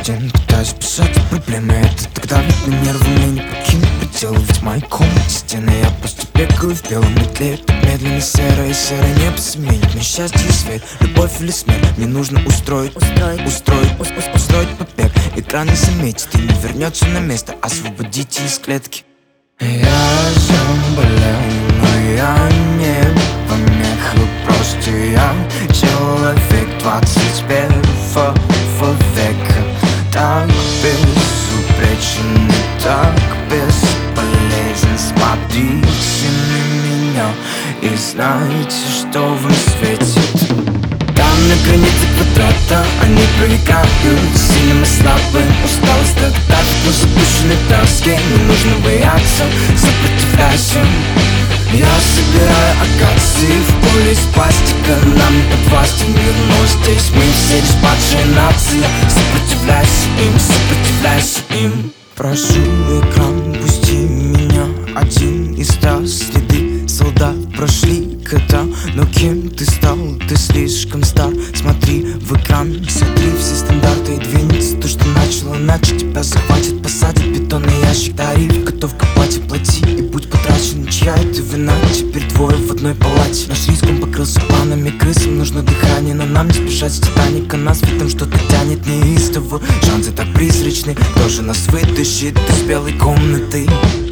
стен, пытаюсь бежать от проблемы. Это тогда видно нервы, мне не покинуть пределы. Ведь в моей комнате стены, я просто бегаю в белом и тлею так медленно серое. Серое небо заменит мне счастье и свет, любовь или смерть. Мне нужно устроить побег. Экран не заметит и не вернется на место. Освободите из клетки. Я заболел, но я не помеха. Просто я человек 21 века. Так безупречен и так бесполезен. Смотрите на меня и знайте, что вам светит. Там на границе квадрата они проникают сильным и слабым. Усталость давит на запущенной доске. Не нужно бояться, сопротивляйся. Я собираю акации в поле из пластика. Нам не подвластен мир, но здесь мы все лишь падшая нация. Сопротивляйся им, сопротивляйся им. Прошу, экран, пусти меня. Один из 100 следы солдат прошли года. Но кем ты стал? Ты слишком стар. Смотри в экран, смотри все стандарты и двинется то, что начало. Иначе тебя захватит, посадит бетонный ящик. Тариф, готов копать и плати, и будь потрачен. Чья это вина? Теперь двое в одной палате. Наш риском покрылся планами крысам. Нужно дыхание, но нам не спешать с Титаника. Нас в этом что-то тянет неистово. Шансы так призрачны, тоже нас вытащит из белой комнаты.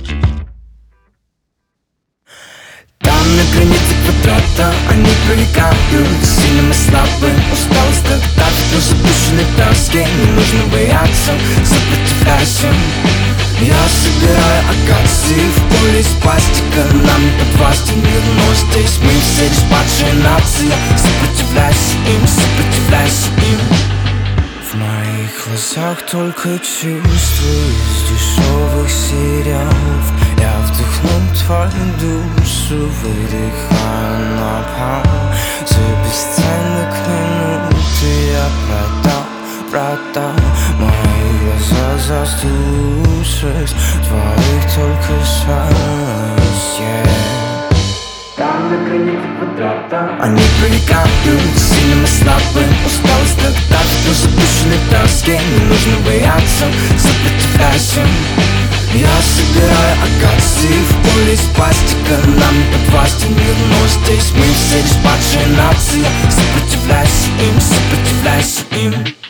Там на границе квадрата они проникают сильным и слабым. Усталость давит на запущенной доске. Не нужно бояться, сопротивляйся. Я собираю акации в поле из пластика. Нам не подвластен мир, но здесь мы все лишь падшая нация. Сопротивляйся им, сопротивляйся им. В моих глазах только чувства из дешевых сериалов. Я вдохнул твою душу, выдыхаю на пол. За бесценок минуты я продал мои глаза, заслушать твоих только счастье. Там на границе квадрата они проникают сильным и слабым. Усталость давит на запущенной доске. Не нужно бояться, сопротивляйся. Я собираю акации в поле из пластика. Нам не подвластен мир, но здесь мы все лишь падшая нация. Сопротивляйся им, сопротивляйся им.